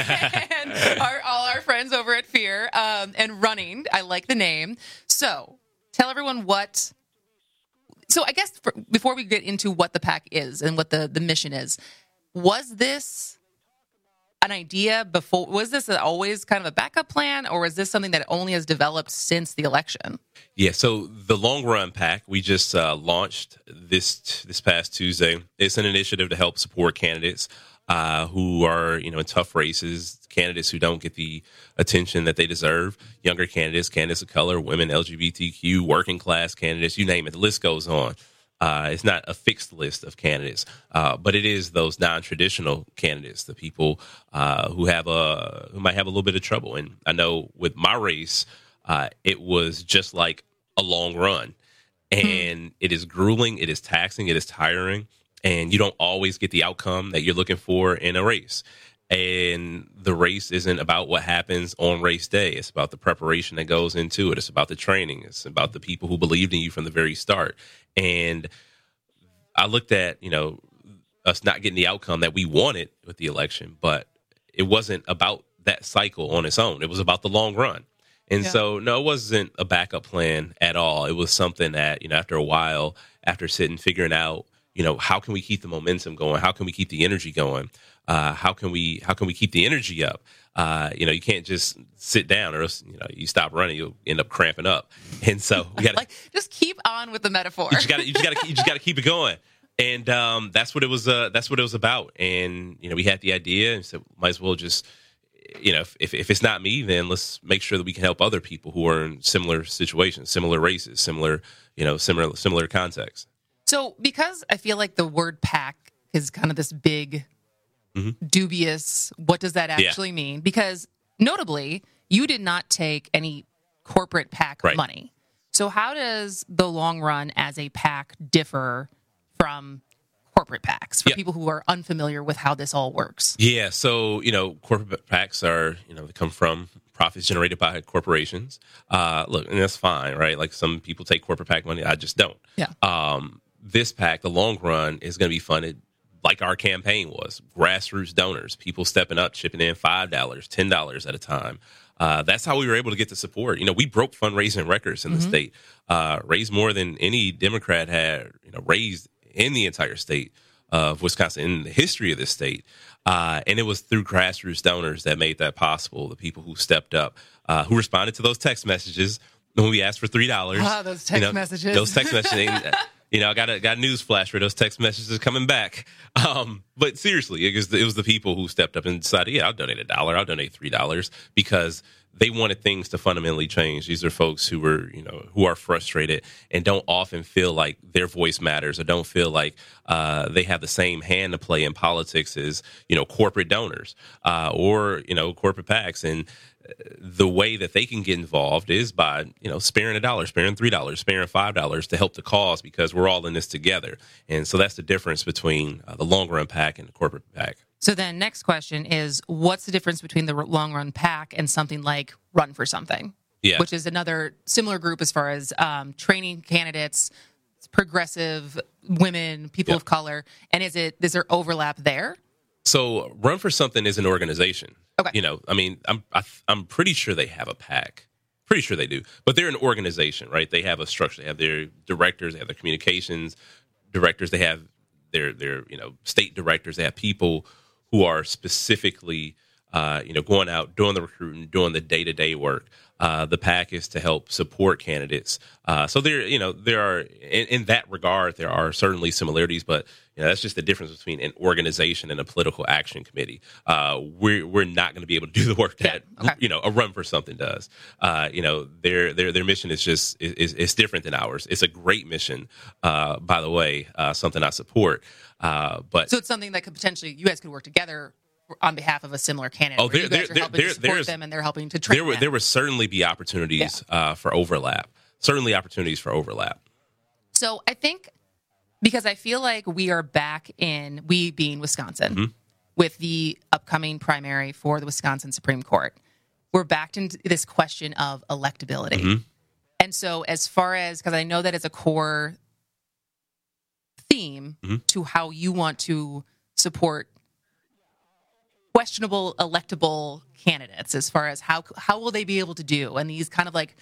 and our, all our friends over at Fear, um, and running. I like the name. So, tell everyone what. So, I guess for, before we get into what the PAC is and what the, the mission is, was this an idea before? Was this always kind of a backup plan, or is this something that only has developed since the election? Yeah, so the Long Run PAC, we just uh, launched this this past Tuesday. It's an initiative to help support candidates uh, who are, you know, in tough races, candidates who don't get the attention that they deserve, younger candidates, candidates of color, women, L G B T Q, working class candidates, you name it. The list goes on. Uh, it's not a fixed list of candidates, uh, but it is those non-traditional candidates, the people uh, who have a who might have a little bit of trouble. And I know with my race, uh, it was just like a long run, and mm. it is grueling, it is taxing, it is tiring, and you don't always get the outcome that you're looking for in a race. And the race isn't about what happens on race day. It's about the preparation that goes into it. It's about the training. It's about the people who believed in you from the very start. And I looked at, you know, us not getting the outcome that we wanted with the election, but it wasn't about that cycle on its own. It was about the long run. And yeah. so, no, it wasn't a backup plan at all. It was something that, you know, after a while, after sitting, figuring out, you know, how can we keep the momentum going? How can we keep the energy going? Uh, how can we how can we keep the energy up? Uh, you know, you can't just sit down, or else, you know, you stop running, you'll end up cramping up. And so we got like just keep on with the metaphor. You just got to you just got to you just got to keep it going. And um, that's what it was. Uh, that's what it was about. And you know, we had the idea and said, might as well just, you know, if if it's not me, then let's make sure that we can help other people who are in similar situations, similar races, similar, you know, similar similar contexts. So, because I feel like the word PAC is kind of this big, mm-hmm. dubious, what does that actually yeah. mean? Because notably, you did not take any corporate PAC right. money. So how does the Long Run as a PAC differ from corporate PACs for yeah. people who are unfamiliar with how this all works? Yeah, so, you know, corporate PACs are, you know, they come from profits generated by corporations. Uh, look, and that's fine, right? Like some people take corporate PAC money. I just don't. Yeah. Um, this PAC, the Long Run, is going to be funded like our campaign was. Grassroots donors, people stepping up, chipping in five dollars, ten dollars at a time. Uh, that's how we were able to get the support. You know, we broke fundraising records in the mm-hmm. state, uh, raised more than any Democrat had, you know, raised in the entire state of Wisconsin, in the history of this state. Uh, and it was through grassroots donors that made that possible, the people who stepped up, uh, who responded to those text messages when we asked for three dollars. Ah, those text you know, messages. Those text messages. You know, I got a, got a news flash for those text messages coming back. Um, but seriously, it was, the, it was the people who stepped up and decided, yeah, I'll donate a dollar, I'll donate three dollars, because they wanted things to fundamentally change. These are folks who were, you know, who are frustrated and don't often feel like their voice matters, or don't feel like uh, they have the same hand to play in politics as, you know, corporate donors uh, or, you know, corporate PACs. And the way that they can get involved is by, you know, sparing a dollar, sparing three dollars, sparing five dollars to help the cause, because we're all in this together. And so that's the difference between uh, the Long Run PAC and the corporate PAC. So then next question is, what's the difference between the Long Run PAC and something like Run for Something? Yeah. Which is another similar group as far as um, training candidates, progressive women, people yeah. of color. And is it is there overlap there? So Run for Something is an organization. Okay. You know, I mean, I'm I, I'm pretty sure they have a PAC. Pretty sure they do. But they're an organization, right? They have a structure. They have their directors. They have their communications directors. They have their their you know state directors. They have people who are specifically uh, you know going out, doing the recruiting, doing the day to day work. Uh, the PAC is to help support candidates. Uh, so there, you know, there are in, in that regard, there are certainly similarities, but you know, that's just the difference between an organization and a political action committee. Uh, we're we're not going to be able to do the work that yeah, okay. you know a Run for Something does. Uh, you know, their their their mission is just is is different than ours. It's a great mission, uh, by the way, uh, something I support. Uh, but so it's something that could potentially you guys could work together on behalf of a similar candidate. Oh, there, you guys there, are helping there, to support them, and they're helping to train there would, them. There would certainly be opportunities yeah. uh, for overlap. Certainly opportunities for overlap. So I think because I feel like we are back in, we being Wisconsin, mm-hmm. with the upcoming primary for the Wisconsin Supreme Court, we're back into this question of electability. Mm-hmm. And so as far as, because I know that it's a core theme mm-hmm. to how you want to support questionable electable candidates, as far as how how will they be able to do, and these kind of like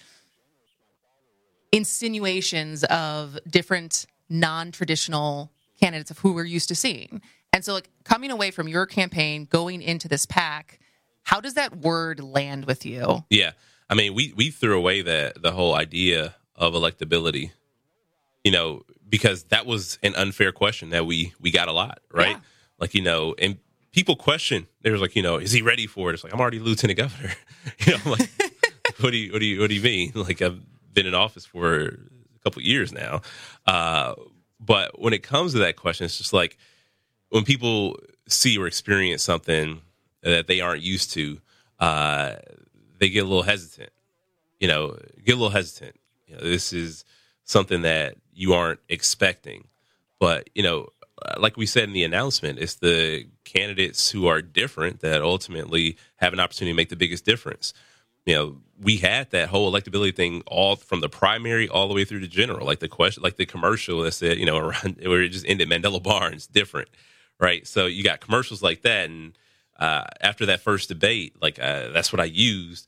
insinuations of different non-traditional candidates of who we're used to seeing. And so like coming away from your campaign, going into this PAC, how does that word land with you? Yeah. I mean, we, we threw away the, the whole idea of electability, you know, because that was an unfair question that we, we got a lot, right? Yeah. Like, you know, and people question, they was like, you know, is he ready for it? It's like, I'm already lieutenant governor. You know, like, what do you, what do you, what do you mean? Like, I've been in office for a couple of years now. Uh, but when it comes to that question, it's just like when people see or experience something that they aren't used to, uh, they get a little hesitant, you know, get a little hesitant. You know, this is something that you aren't expecting. But, you know, like we said in the announcement, it's the candidates who are different that ultimately have an opportunity to make the biggest difference. You know, we had that whole electability thing all from the primary all the way through the general, like the question, like the commercial that said, you know, around where it just ended Mandela Barnes, different, right? So you got commercials like that. And uh, after that first debate, like uh, that's what I used.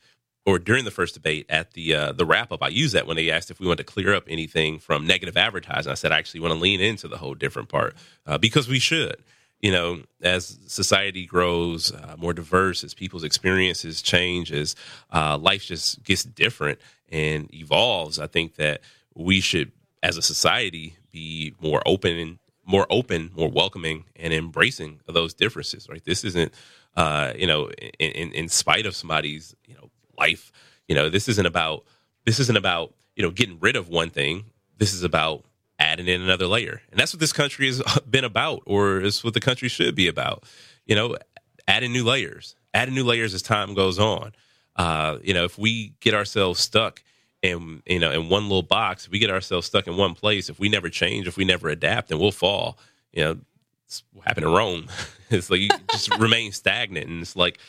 or during the first debate at the uh, the wrap up, I used that when they asked if we wanted to clear up anything from negative advertising. I said I actually want to lean into the whole different part uh, because we should. You know, as society grows uh, more diverse, as people's experiences change, as uh, life just gets different and evolves, I think that we should, as a society, be more open and more open, more welcoming, and embracing of those differences. Right? This isn't, uh, you know, in, in, in spite of somebody's, you know, life. You know, this isn't about this isn't about you know getting rid of one thing. This is about adding in another layer. And that's what this country has been about, or is what the country should be about. You know, adding new layers, adding new layers as time goes on. Uh, you know, if we get ourselves stuck in, you know, in one little box, if we get ourselves stuck in one place, if we never change, if we never adapt, then we'll fall. You know, it's what happened in Rome. It's like you just remain stagnant. And it's like,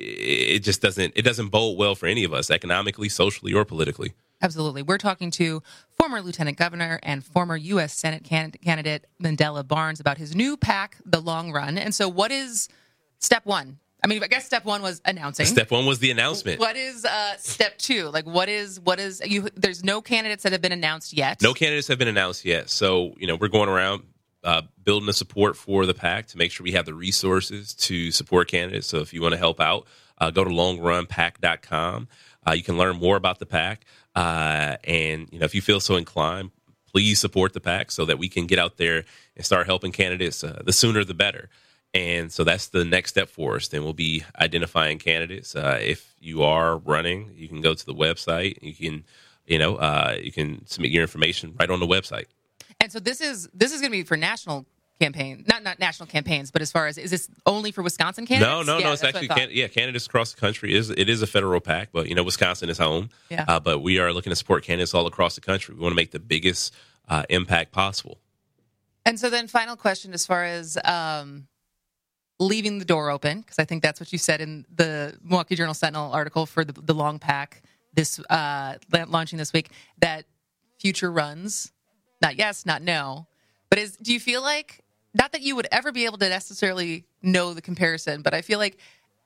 it just doesn't, it doesn't bode well for any of us, economically, socially, or politically. Absolutely. We're talking to former Lieutenant Governor and former U S Senate can- candidate Mandela Barnes about his new PAC, The Long Run. And so what is step one? I mean, I guess step one was announcing. Step one was the announcement. What is uh, step two? Like, what is, what is, you? There's no candidates that have been announced yet. No candidates have been announced yet. So, you know, we're going around uh, building the support for the PAC to make sure we have the resources to support candidates. So if you want to help out, uh, go to long run pac dot com. Uh, you can learn more about the PAC. Uh, and, you know, if you feel so inclined, please support the PAC so that we can get out there and start helping candidates. Uh, the sooner, the better. And so that's the next step for us. Then we'll be identifying candidates. Uh, if you are running, you can go to the website. You can, you know, uh, you can submit your information right on the website. And so this is this is going to be for national campaign, not not national campaigns, but as far as, is this only for Wisconsin candidates? No, no, yeah, no. It's actually, can, yeah, candidates across the country. It is It is a federal PAC, but, you know, Wisconsin is home. Yeah. Uh, but we are looking to support candidates all across the country. We want to make the biggest uh, impact possible. And so then final question as far as um, leaving the door open, because I think that's what you said in the Milwaukee Journal Sentinel article for the, the long PAC this uh, launching this week, that future runs, not yes, not no, but is, do you feel like, not that you would ever be able to necessarily know the comparison, but I feel like,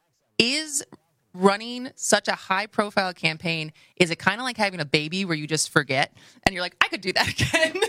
is running such a high-profile campaign, is it kind of like having a baby where you just forget, and you're like, I could do that again?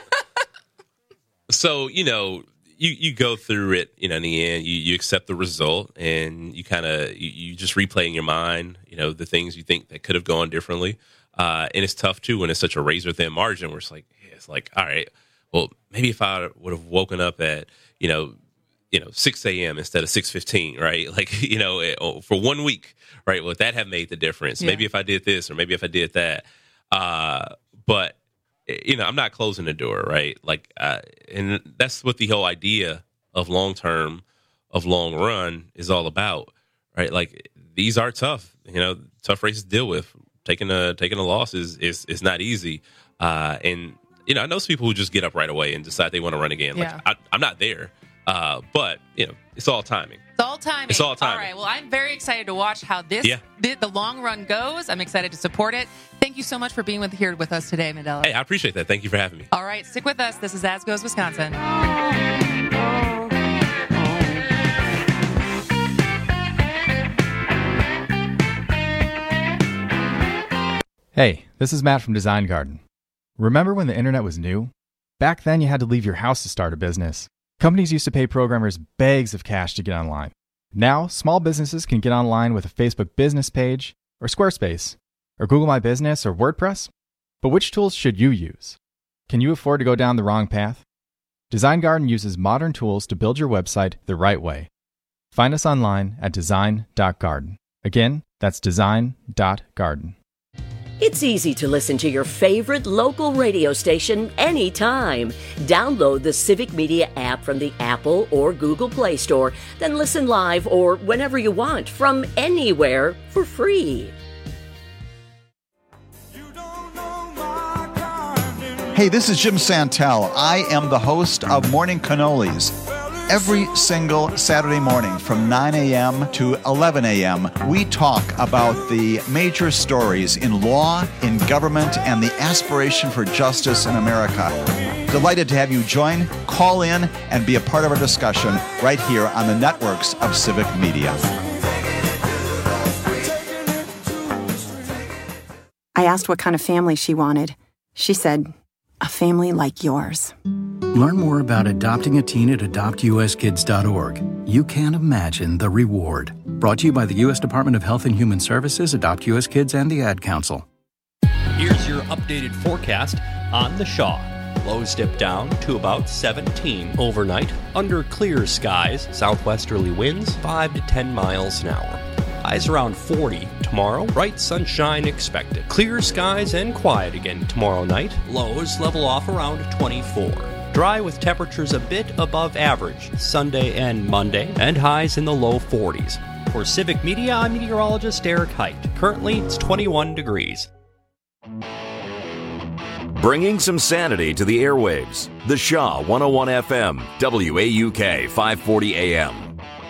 So, you know, you, you go through it, you know, in the end, you, you accept the result, and you kind of, you, you just replay in your mind, you know, the things you think that could have gone differently. Uh, and it's tough, too, when it's such a razor-thin margin where it's like, yeah, it's like, all right, well, maybe if I would have woken up at, you know, you know, six a.m. instead of six fifteen, right? Like, you know, for one week, right? Would that have made the difference? Yeah. Maybe if I did this, or maybe if I did that. Uh, but, you know, I'm not closing the door, right? Like, uh, and that's what the whole idea of long-term, of long run is all about, right? Like, these are tough, you know, tough races to deal with. Taking a, taking a loss is, is, is not easy. Uh, and, you know, I know some people who just get up right away and decide they want to run again. Yeah. Like, I, I'm not there. Uh, but, you know, it's all timing. It's all timing. It's all timing. All right. Well, I'm very excited to watch how this, yeah. the, the long run goes. I'm excited to support it. Thank you so much for being with here with us today, Mandela. Hey, I appreciate that. Thank you for having me. All right. Stick with us. This is As Goes Wisconsin. Hey, this is Matt from Design Garden. Remember when the internet was new? Back then, you had to leave your house to start a business. Companies used to pay programmers bags of cash to get online. Now, small businesses can get online with a Facebook business page, or Squarespace, or Google My Business, or WordPress. But which tools should you use? Can you afford to go down the wrong path? Design Garden uses modern tools to build your website the right way. Find us online at design dot garden. Again, that's design dot garden. It's easy to listen to your favorite local radio station anytime. Download the Civic Media app from the Apple or Google Play Store, then listen live or whenever you want from anywhere for free. Hey, this is Jim Santel. I am the host of Morning Cannolis. Every single Saturday morning from nine a.m. to eleven a.m., we talk about the major stories in law, in government, and the aspiration for justice in America. Delighted to have you join, call in, and be a part of our discussion right here on the networks of Civic Media. I asked what kind of family she wanted. She said, a family like yours. Learn more about adopting a teen at adopt u s kids dot org. You can't imagine the reward. Brought to you by the U S Department of Health and Human Services, Adopt U S Kids, and the Ad Council. Here's your updated forecast on the Shaw. Lows dip down to about seventeen overnight. Under clear skies, southwesterly winds five to ten miles an hour. Highs around forty tomorrow. Bright sunshine expected. Clear skies and quiet again tomorrow night. Lows level off around twenty-four. Dry with temperatures a bit above average Sunday and Monday, and highs in the low forties. For Civic Media, I'm meteorologist Eric Height. Currently, it's twenty-one degrees. Bringing some sanity to the airwaves. The Shaw one oh one F M, W A U K five forty A M.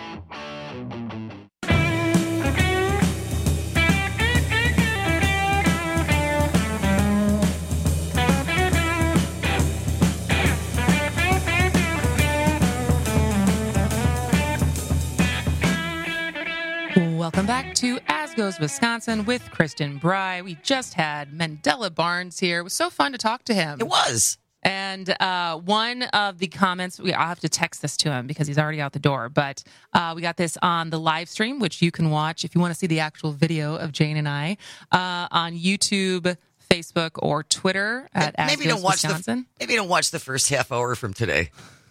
Welcome back to As Goes Wisconsin with Kristen Bry. We just had Mandela Barnes here. It was so fun to talk to him. It was. And uh, one of the comments, we, I'll have to text this to him because he's already out the door, but uh, we got this on the live stream, which you can watch if you want to see the actual video of Jane and I uh, on YouTube, Facebook, or Twitter at As maybe Goes don't watch Wisconsin. the maybe don't watch the first half hour from today.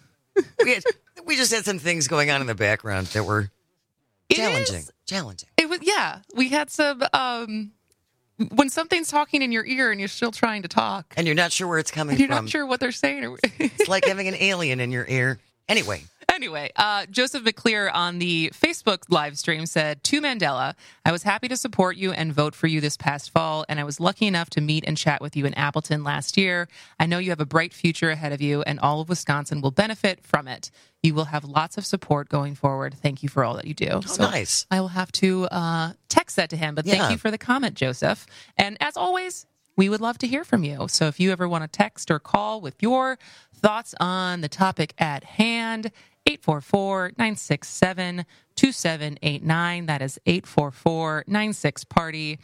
we, had, we just had some things going on in the background that were It challenging. is. Challenging. It was, yeah. We had some, um, when something's talking in your ear and you're still trying to talk. And you're not sure where it's coming And you're from. not sure what they're saying. Or It's like having an alien in your ear. Anyway. Anyway, uh, Joseph McClear on the Facebook live stream said, to Mandela, I was happy to support you and vote for you this past fall, and I was lucky enough to meet and chat with you in Appleton last year. I know you have a bright future ahead of you, and all of Wisconsin will benefit from it. You will have lots of support going forward. Thank you for all that you do. Oh, so nice. I will have to uh, text that to him, but thank Yeah. you for the comment, Joseph. And as always, we would love to hear from you. So if you ever want to text or call with your thoughts on the topic at hand, eight four four, nine six seven, two seven eight nine. That is eight four four, nine six, party.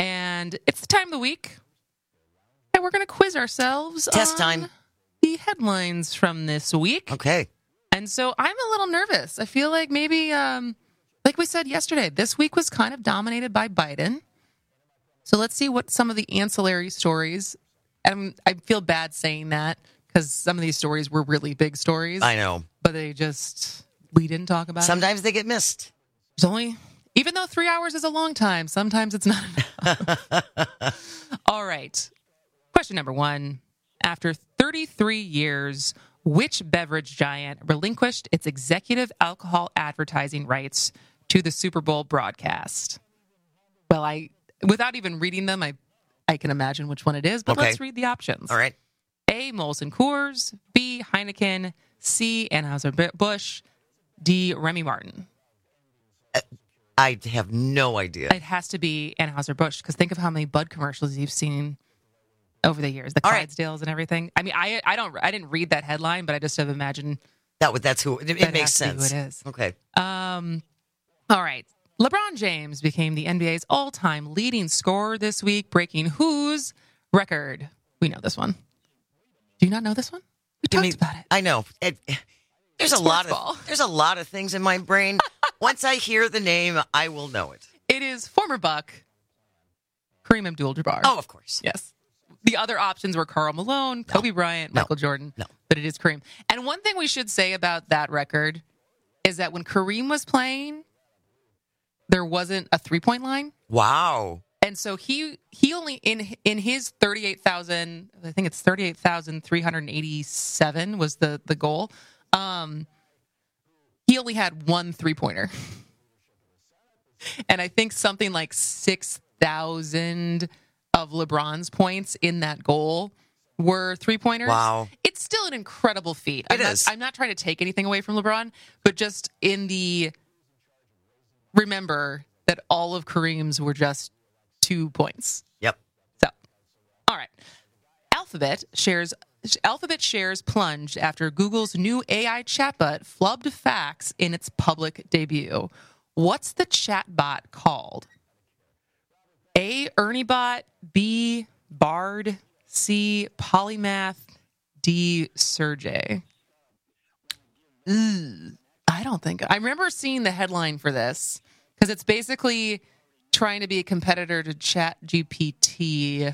And it's the time of the week that we're going to quiz ourselves Test on time. the headlines from this week. Okay. And so I'm a little nervous. I feel like maybe, um, like we said yesterday, this week was kind of dominated by Biden. So let's see what some of the ancillary stories, and I feel bad saying that because some of these stories were really big stories. I know. But they just, we didn't talk about Sometimes it. they get missed. There's only, even though three hours is a long time, sometimes it's not enough. All right. Question number one. After thirty-three years, which beverage giant relinquished its executive alcohol advertising rights to the Super Bowl broadcast? Well, I, without even reading them, I, I can imagine which one it is, but Okay. let's read the options. All right. A, Molson Coors, B, Heineken, C, Anheuser-Busch, D, Remy Martin. I have no idea. It has to be Anheuser-Busch because think of how many Bud commercials you've seen over the years, the All right. Clydesdales and everything. I mean, I I don't I didn't read that headline, but I just have imagined That would that's who it, it that makes has to be sense. who it is. Okay. Um, all right. LeBron James became the N B A's all-time leading scorer this week, breaking whose record? We know this one. Do you not know this one? We I talked mean, about it. I know. It, there's It's a lot sports ball. of there's a lot of things in my brain. Once I hear the name, I will know it. It is former Buck Kareem Abdul-Jabbar. Oh, of course. Yes. The other options were Karl Malone, Kobe Bryant, No. Michael Jordan. No. But it is Kareem. And one thing we should say about that record is that when Kareem was playing, there wasn't a three-point line. Wow. And so he he only in in his thirty-eight thousand, I think it's thirty-eight thousand three hundred eighty-seven was the the goal. Um he only had one three-pointer. And I think something like six thousand of LeBron's points in that goal were three-pointers. Wow. It's still an incredible feat. It I'm not, is. I'm not trying to take anything away from LeBron, but just in the remember that all of Kareem's were just two points. Yep. So, all right. Alphabet shares Alphabet shares plunged after Google's new A I chatbot flubbed facts in its public debut. What's the chatbot called? A, Ernie Bot, B, Bard, C, Polymath, D, Sergey. Ugh, I don't think... I remember seeing the headline for this because it's basically trying to be a competitor to ChatGPT.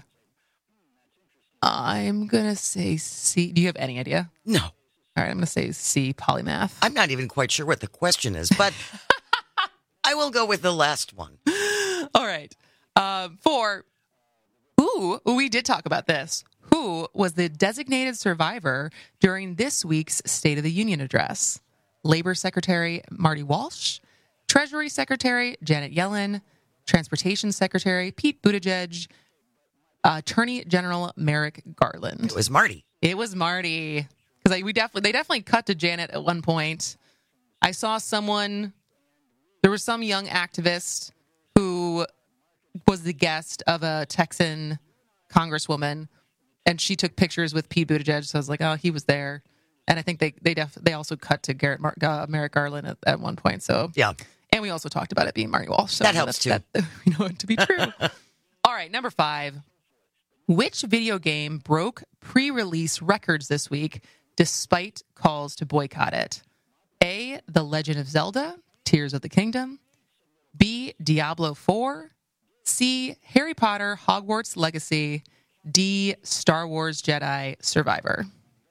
I'm going to say C. Do you have any idea? No. All right, I'm going to say C, Polymath. I'm not even quite sure what the question is, but I will go with the last one. All right. Um, for who, we did talk about this. Who was the designated survivor during this week's State of the Union address? Labor Secretary Marty Walsh, Treasury Secretary Janet Yellen, Transportation Secretary Pete Buttigieg, Attorney General Merrick Garland. It was Marty. It was Marty. Because we definitely, they definitely cut to Janet at one point. I saw someone, there was some young activist who was the guest of a Texan congresswoman, and she took pictures with Pete Buttigieg. So I was like, oh, he was there. And I think they they def, they also cut to Garrett Mar- uh, Merrick Garland at, at one point. So yeah, and we also talked about it being Marty Walsh. So that helps too. That, you know it to be true. All right, number five. Which video game broke pre-release records this week despite calls to boycott it? A, The Legend of Zelda, Tears of the Kingdom. B, Diablo four. C, Harry Potter, Hogwarts Legacy. D, Star Wars Jedi Survivor.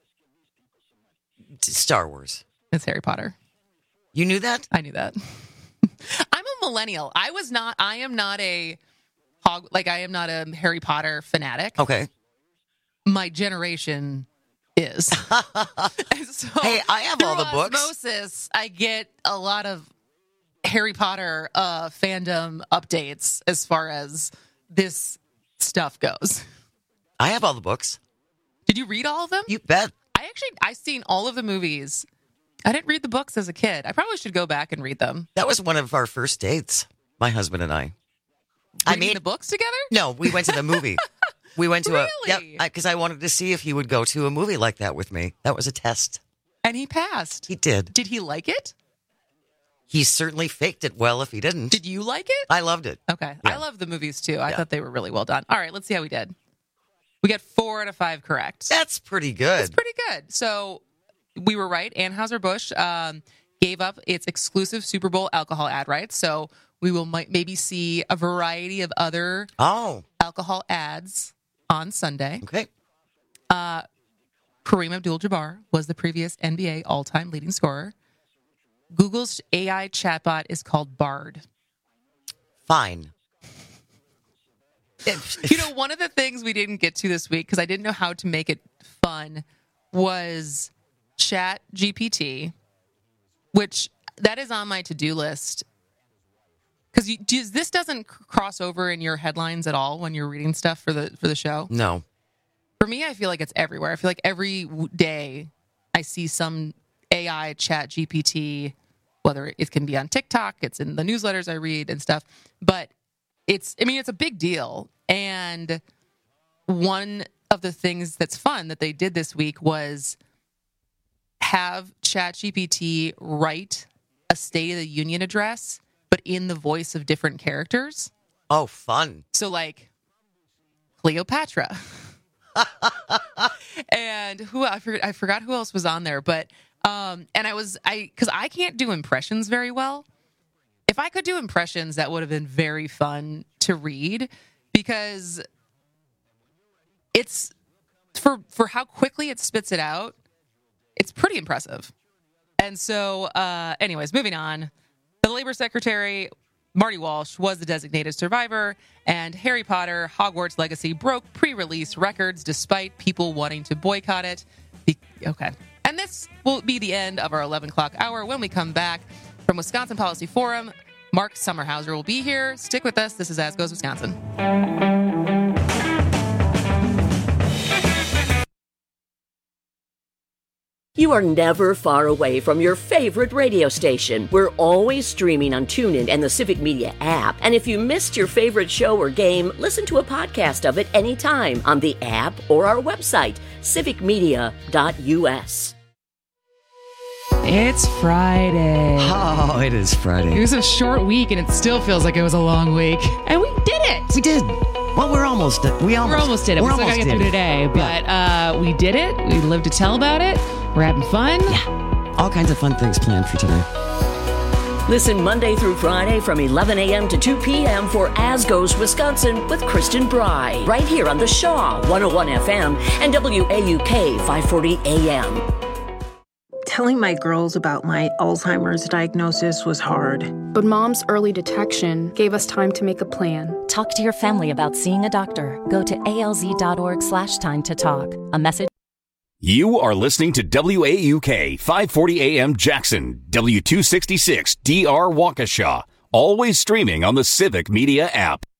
Star Wars. It's Harry Potter. You knew that? I knew that. I'm a millennial. I was not, I am not a, hog, like I am not a Harry Potter fanatic. Okay. My generation is. So hey, I have all the books. Osmosis, I get a lot of Harry Potter uh, fandom updates as far as this stuff goes. I have all the books. Did you read all of them? You bet. I actually, I've seen all of the movies. I didn't read the books as a kid. I probably should go back and read them. That was one of our first dates, my husband and I. Reading I made the books together? No, we went to the movie. We went to really? a yeah, because I, I wanted to see if he would go to a movie like that with me. That was a test. And he passed. He did. Did he like it? He certainly faked it well if he didn't. Did you like it? I loved it. Okay. Yeah. I love the movies too. I Yeah. thought they were really well done. All right, let's see how we did. We got four out of five correct. That's pretty good. That's pretty good. So we were right. Anheuser-Busch um, gave up its exclusive Super Bowl alcohol ad rights. So we will might maybe see a variety of other oh. alcohol ads on Sunday. Okay. Uh, Kareem Abdul-Jabbar was the previous N B A all-time leading scorer. Google's A I chatbot is called Bard. Fine. You know, one of the things we didn't get to this week, because I didn't know how to make it fun, was Chat G P T, which that is on my to-do list. Because do, this doesn't cross over in your headlines at all when you're reading stuff for the for the show? No. For me, I feel like it's everywhere. I feel like every day I see some A I Chat G P T, whether it can be on TikTok, it's in the newsletters I read and stuff. But it's, I mean, it's a big deal. And one of the things that's fun that they did this week was have ChatGPT write a State of the Union address, but in the voice of different characters. Oh, fun. So like Cleopatra. And who I forgot, I forgot who else was on there, but um, and I was I because I can't do impressions very well. If I could do impressions, that would have been very fun to read because it's for for how quickly it spits it out. It's pretty impressive. And so, uh, anyways, moving on. The Labor Secretary, Marty Walsh, was the designated survivor, and Harry Potter, Hogwarts Legacy broke pre-release records despite people wanting to boycott it. Be- okay. And this will be the end of our eleven o'clock hour. When we come back from Wisconsin Policy Forum, Mark Sommerhauser will be here. Stick with us. This is As Goes Wisconsin. You are never far away from your favorite radio station. We're always streaming on TuneIn and the Civic Media app. And if you missed your favorite show or game, listen to a podcast of it anytime on the app or our website, civic media dot u s. It's Friday. Oh, it is Friday. It was a short week, and it still feels like it was a long week. And we did it. We did. Well, we're almost. We almost. We're almost did it. We're we still almost gotta get did through it. today, but uh, we did it. We lived to tell about it. We're having fun. Yeah. All kinds of fun things planned for today. Listen Monday through Friday from eleven a.m. to two p.m. for As Goes Wisconsin with Kristen Bry, right here on the Shaw one oh one F M and W A U K five forty A M. Telling my girls about my Alzheimer's diagnosis was hard. But Mom's early detection gave us time to make a plan. Talk to your family about seeing a doctor. Go to alz.org slash time to talk. A message. You are listening to W A U K five forty A M Jackson, W two sixty-six D R Waukesha, always streaming on the Civic Media app.